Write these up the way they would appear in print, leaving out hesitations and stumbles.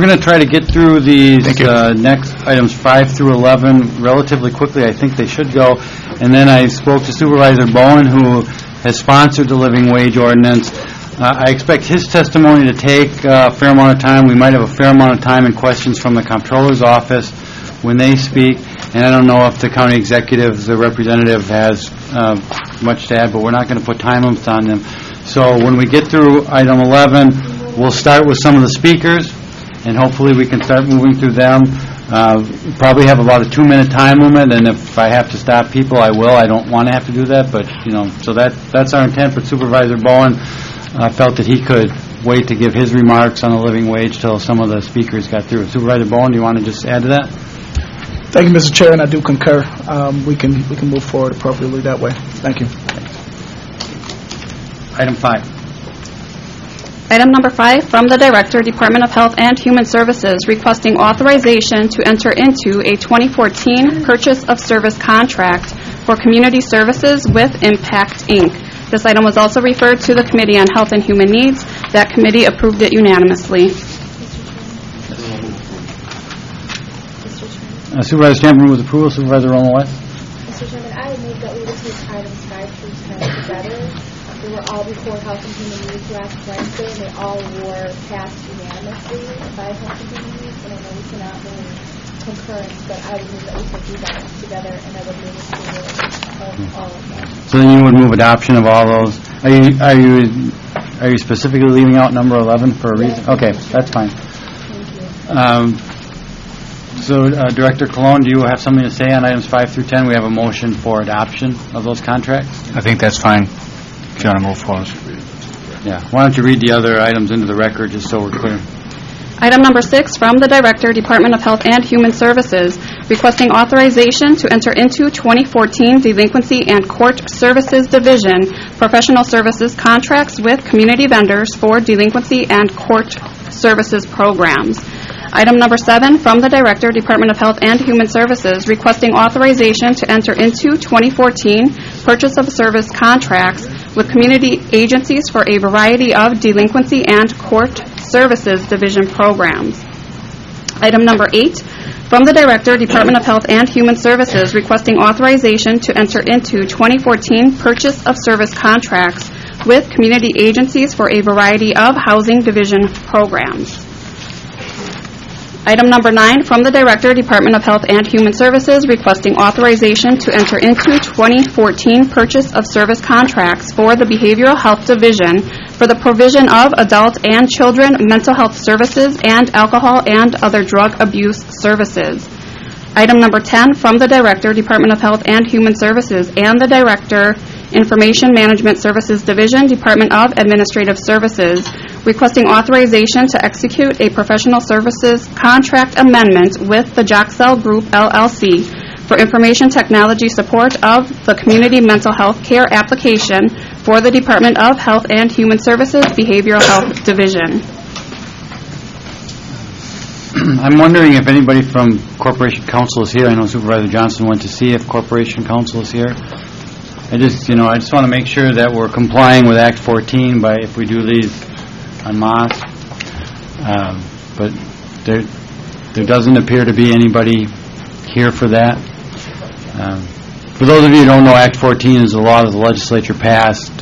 We're going to try to get through these next items 5 through 11 relatively quickly. I think they should go. And then I spoke to Supervisor Bowen, who has sponsored the living wage ordinance. I expect his testimony to take a fair amount of time. We might have a fair amount of time and questions from the Comptroller's office when they speak. And I don't know if the county executive, the representative, has much to add, but we're not going to put time limits on them. So when we get through item 11, we'll start with some of the speakers, and hopefully we can start moving through them. Probably have about a 2-minute time limit, and if I have to stop people, I will. I don't want to have to do that, but, so that's our intent. But Supervisor Bowen felt that he could wait to give his remarks on the living wage till some of the speakers got through. Supervisor Bowen, do you want to just add to that? Thank you, Mr. Chair, and I do concur. We can move forward appropriately that way. Thank you. Item 5. Item number 5, from the Director, Department of Health and Human Services, requesting authorization to enter into a 2014 purchase of service contract for community services with Impact, Inc. This item was also referred to the Committee on Health and Human Needs. That committee approved it unanimously. Supervisor Chamberlain with approval. Supervisor Romo West. Mr. Chairman, I would move that we would take items 5 through 10 together. They were all before Health and Human Needs last Wednesday, and they all were passed unanimously by Health and Human Needs. And I know we cannot move concurrence, but I would move that we could do that together, and I would move approval of all of them. So then you would move adoption of all those. Are you specifically leaving out number 11 for a reason? Yeah. Okay, that's fine. Thank you. So, Director Colon, do you have something to say on items 5 through 10? We have a motion for adoption of those contracts. I think that's fine if you want to move forward. Yeah. Why don't you read the other items into the record just so we're clear? Item number 6, from the Director, Department of Health and Human Services, requesting authorization to enter into 2014 Delinquency and Court Services Division professional services contracts with community vendors for delinquency and court services programs. Item number 7, from the Director, Department of Health and Human Services, requesting authorization to enter into 2014 purchase of service contracts with community agencies for a variety of delinquency and court services division programs. Item number 8, from the Director, Department of Health and Human Services, requesting authorization to enter into 2014 purchase of service contracts with community agencies for a variety of housing division programs. Item number 9, from the Director, Department of Health and Human Services, requesting authorization to enter into 2014 purchase of service contracts for the Behavioral Health Division for the provision of adult and children mental health services and alcohol and other drug abuse services. Item number 10, from the Director, Department of Health and Human Services, and the Director, Information Management Services Division, Department of Administrative Services, requesting authorization to execute a professional services contract amendment with the Joxel Group, LLC, for information technology support of the Community Mental Health Care application for the Department of Health and Human Services Behavioral Health Division. I'm wondering if anybody from Corporation Counsel is here. I know Supervisor Johnson went to see if Corporation Counsel is here. I just want to make sure that we're complying with Act 14 by if we do these en masse. But there doesn't appear to be anybody here for that. For those of you who don't know, Act 14 is a law that the legislature passed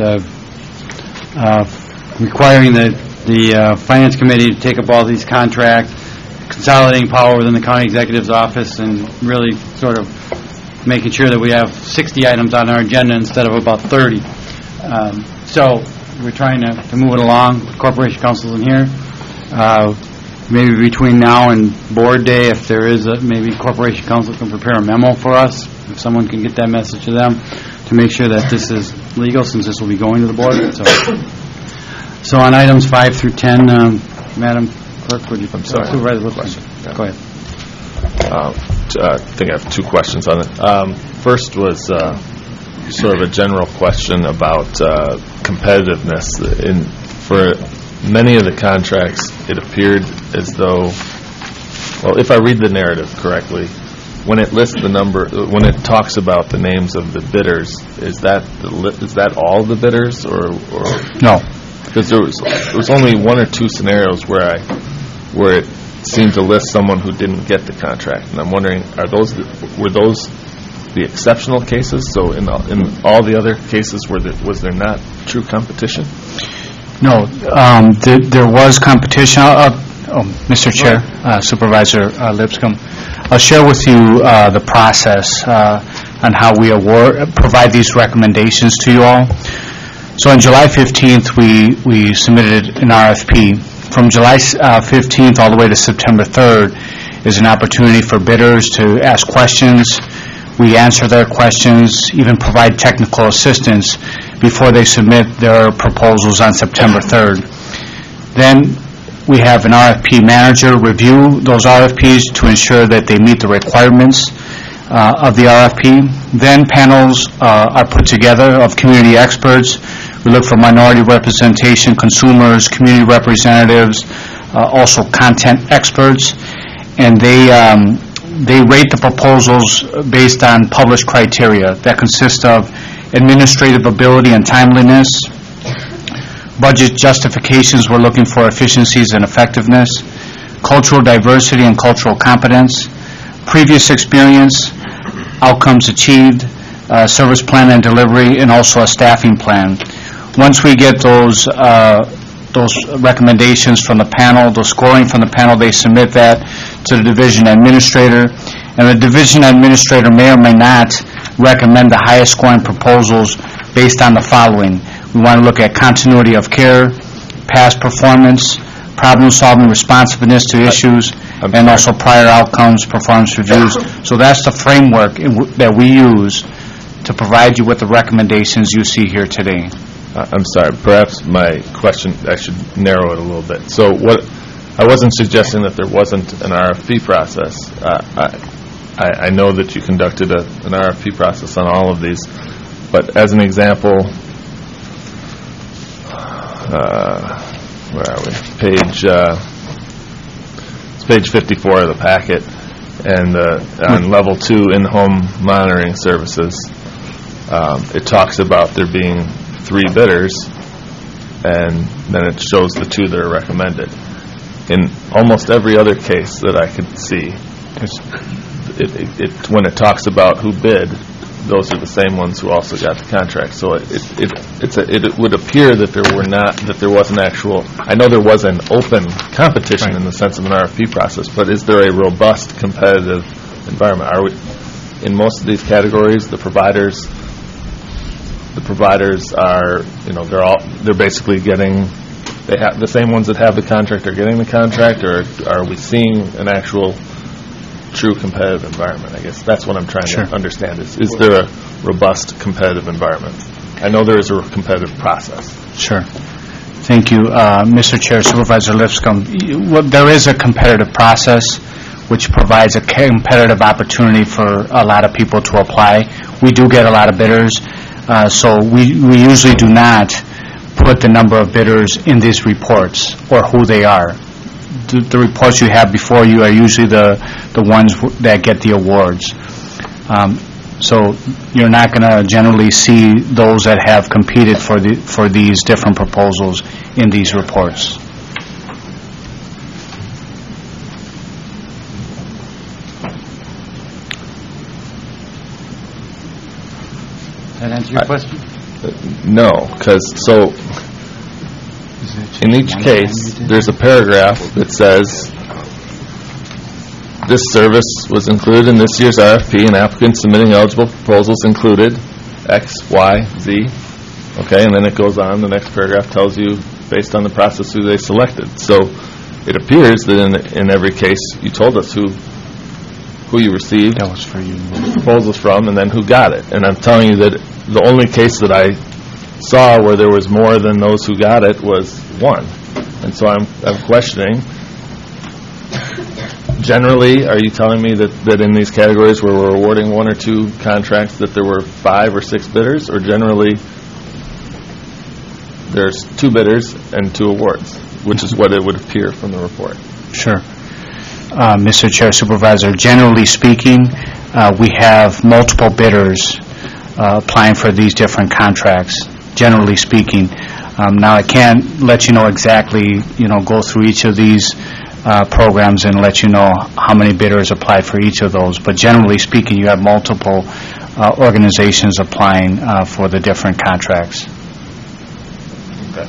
requiring the Finance Committee to take up all these contracts, consolidating power within the county executive's office, and really sort of making sure that we have 60 items on our agenda instead of about 30. So we're trying to move it along. Corporation Counsel in here. Maybe between now and board day, if there is maybe Corporation Counsel can prepare a memo for us, if someone can get that message to them, to make sure that this is legal, since this will be going to the board. So on items 5 through 10, Madam Clerk, would you? I'm sorry. Supervisor, question. Yeah. Go ahead. I think I have 2 questions on it. First was sort of a general question about competitiveness. For many of the contracts, it appeared as though, well, if I read the narrative correctly, when it lists the number, when it talks about the names of the bidders, is that all the bidders, or No. Because there was only 1 or 2 scenarios where it seemed to list someone who didn't get the contract. And I'm wondering, were those the exceptional cases? So in all the other cases, was there not true competition? No, there was competition. Mr. Chair, Supervisor Lipscomb, I'll share with you the process on how we provide these recommendations to you all. So on July 15th, we submitted an RFP. From July 15th all the way to September 3rd is an opportunity for bidders to ask questions. We answer their questions, even provide technical assistance before they submit their proposals on September 3rd. Then we have an RFP manager review those RFPs to ensure that they meet the requirements of the RFP. Then panels are put together of community experts. We look for minority representation, consumers, community representatives, also content experts, and they rate the proposals based on published criteria that consist of administrative ability and timeliness, budget justifications. We're looking for efficiencies and effectiveness, cultural diversity and cultural competence, previous experience, outcomes achieved, service plan and delivery, and also a staffing plan. Once we get those recommendations from the panel, the scoring from the panel, they submit that to the division administrator, and the division administrator may or may not recommend the highest scoring proposals based on the following. We want to look at continuity of care, past performance, problem-solving responsiveness to issues, and also prior outcomes, performance reviews. So that's the framework that we use to provide you with the recommendations you see here today. I'm sorry, perhaps my question, I should narrow it a little bit. So I wasn't suggesting that there wasn't an RFP process. I know that you conducted an RFP process on all of these, but as an example, where are we? It's page 54 of the packet, and on level 2 in-home monitoring services, it talks about there being 3 bidders, and then it shows the 2 that are recommended. In almost every other case that I could see, when it talks about who bid, those are the same ones who also got the contract. So it would appear that there was an actual. I know there was an open competition in the sense of an RFP process, but is there a robust competitive environment? Are we in most of these categories? The providers are, they're basically getting. They have the same ones that have the contract are getting the contract, or are we seeing an actual true competitive environment? I guess that's what I'm trying to understand. Is there a robust competitive environment? I know there is a competitive process. Sure. Thank you, Mr. Chair, Supervisor Lipscomb. There is a competitive process which provides a competitive opportunity for a lot of people to apply. We do get a lot of bidders, so we usually do not put the number of bidders in these reports or who they are. The reports you have before you are usually the ones that get the awards. So you're not going to generally see those that have competed for these different proposals in these reports. That answer your question? No, because in each case, there's a paragraph that says, this service was included in this year's RFP, and applicants submitting eligible proposals included X, Y, Z. Okay, and then it goes on. The next paragraph tells you, based on the process, who they selected. So it appears that in every case, you told us who you received That was for you. proposals from, and then who got it. And I'm telling you that the only case that I saw where there was more than those who got it was one. And so I'm questioning, generally, are you telling me that in these categories where we're awarding 1 or 2 contracts that there were 5 or 6 bidders, or generally there's 2 bidders and 2 awards, which is what it would appear from the report? Sure. Mr. Chair, Supervisor, generally speaking, we have multiple bidders applying for these different contracts, generally speaking. Now, I can't let you know exactly, go through each of these programs and let you know how many bidders applied for each of those. But generally speaking, you have multiple organizations applying for the different contracts. Okay.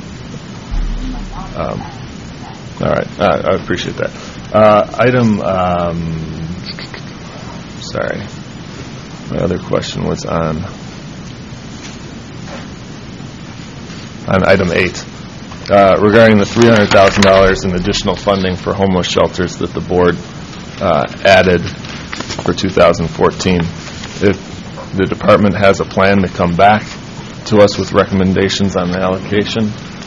All right. I appreciate that. Sorry. My other question was on item 8. Regarding the $300,000 in additional funding for homeless shelters that the board added for 2014. If the department has a plan to come back to us with recommendations on the allocation,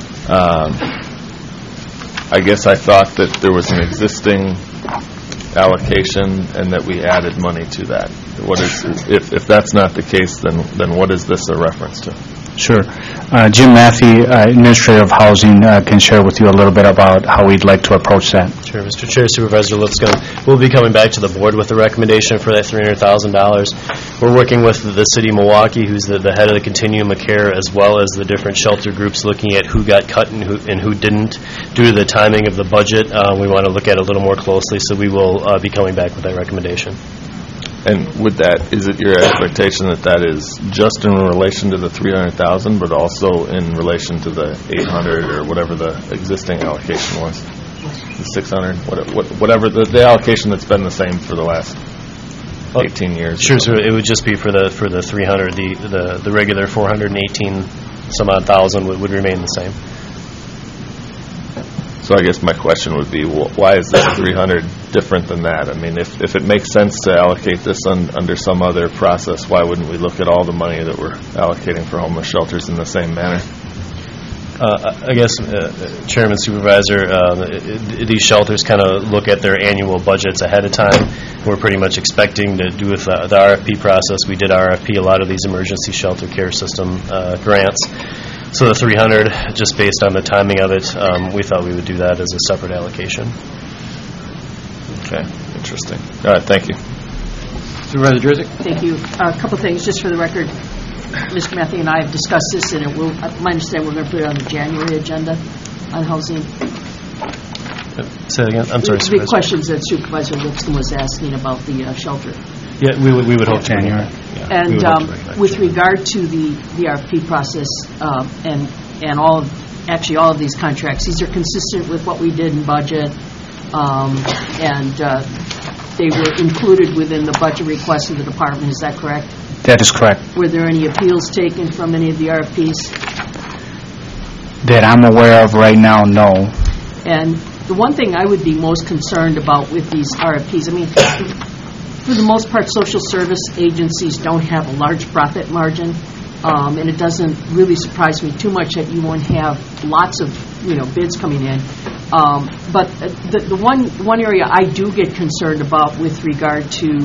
I guess I thought that there was an existing allocation and that we added money to that. What is, if that's not the case, then what is this a reference to? Sure. Jim Matthew, Administrator of Housing, can share with you a little bit about how we'd like to approach that. Sure. Mr. Chair, Supervisor Lipscomb, we'll be coming back to the board with a recommendation for that $300,000. We're working with the City of Milwaukee, who's the head of the continuum of care, as well as the different shelter groups, looking at who got cut and who didn't. Due to the timing of the budget, we want to look at it a little more closely, so we will be coming back with that recommendation. And with that, is it your expectation that that is just in relation to the $300,000, but also in relation to the $800 or whatever the existing allocation was? The $600, whatever the allocation that's been the same for the last 18 years. Sure. So it would just be for the $300. The regular $418 some odd thousand would remain the same. So I guess my question would be, why is this $300 different than that? I mean, if it makes sense to allocate this under some other process, why wouldn't we look at all the money that we're allocating for homeless shelters in the same manner? I guess, Chairman, Supervisor, these shelters kind of look at their annual budgets ahead of time. We're pretty much expecting to do with the RFP process. We did RFP a lot of these emergency shelter care system grants. So the $300, just based on the timing of it, we thought we would do that as a separate allocation. Okay, interesting. All right, thank you. Supervisor Drizek? Thank you. A couple things, just for the record. Mr. Matthew and I have discussed this, and it will. My understanding, we're going to put it on the January agenda on housing. Say that again. I'm sorry, The Supervisor. questions that Supervisor Lipscomb was asking about the shelter. Yeah, we would hope January. Yeah, And we would hope to bring it back. with regard to the RFP process and all of these contracts, these are consistent with what we did in budget, and they were included within the budget request of the department. Is that correct? That is correct. Were there any appeals taken from any of the RFPs? That I'm aware of right now, no. And the one thing I would be most concerned about with these RFPs, I mean, for the most part, social service agencies don't have a large profit margin, and it doesn't really surprise me too much that you won't have lots of, bids coming in. But the one area I do get concerned about with regard to,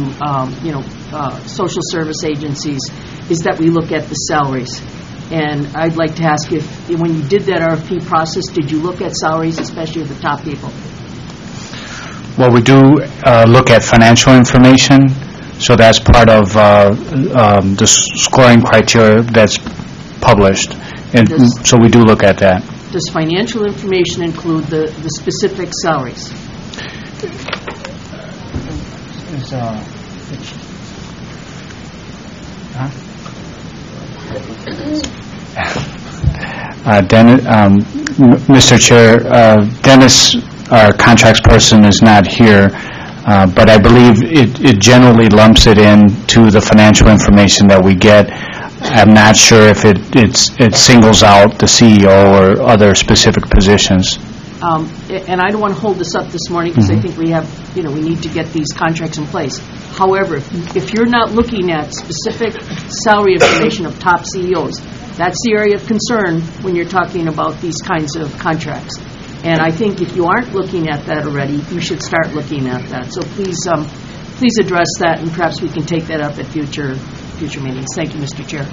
social service agencies is that we look at the salaries. And I'd like to ask if, when you did that RFP process, did you look at salaries, especially of the top people? Well, we do look at financial information, so that's part of the scoring criteria that's published, and so we do look at that. Does financial information include the specific salaries? Mr. Chair, Dennis, our contracts person, is not here, but I believe it generally lumps it into the financial information that we get. I'm not sure if it singles out the CEO or other specific positions. And I don't want to hold this up this morning because I think we have, we need to get these contracts in place. However, if you're not looking at specific salary information of top CEOs, that's the area of concern when you're talking about these kinds of contracts. And I think if you aren't looking at that already, you should start looking at that. So please address that, and perhaps we can take that up at future meetings. Thank you, Mr. Chair.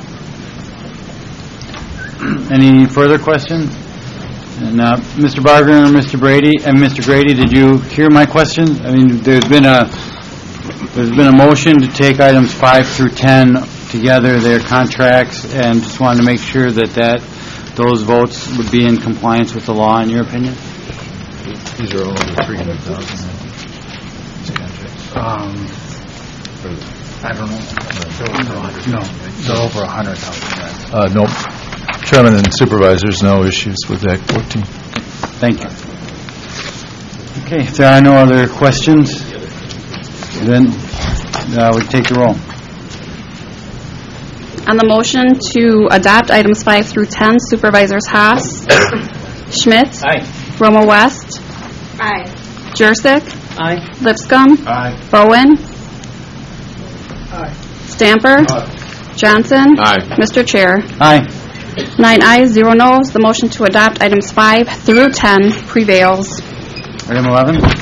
Any further questions? And Mr. Barger or Mr. Brady, and Mr. Grady, did you hear my question? I mean, there's been a motion to take items 5 through 10 together, their contracts, and just wanted to make sure that those votes would be in compliance with the law, in your opinion? These are all over 300,000. I don't know. No, they're over 100,000. Nope. Chairman and Supervisors, no issues with Act 14. Thank you. Okay, if there are no other questions, then we take the roll. On the motion to adopt items 5 through 10, Supervisors Haas. Schmidt. Aye. Romo West. Aye. Jurassic. Aye. Lipscomb. Aye. Bowen. Aye. Stamper. Johnson. Aye. Mr. Chair. Aye. 9 ayes, 0 noes. The motion to adopt items 5 through 10 prevails. Item 11.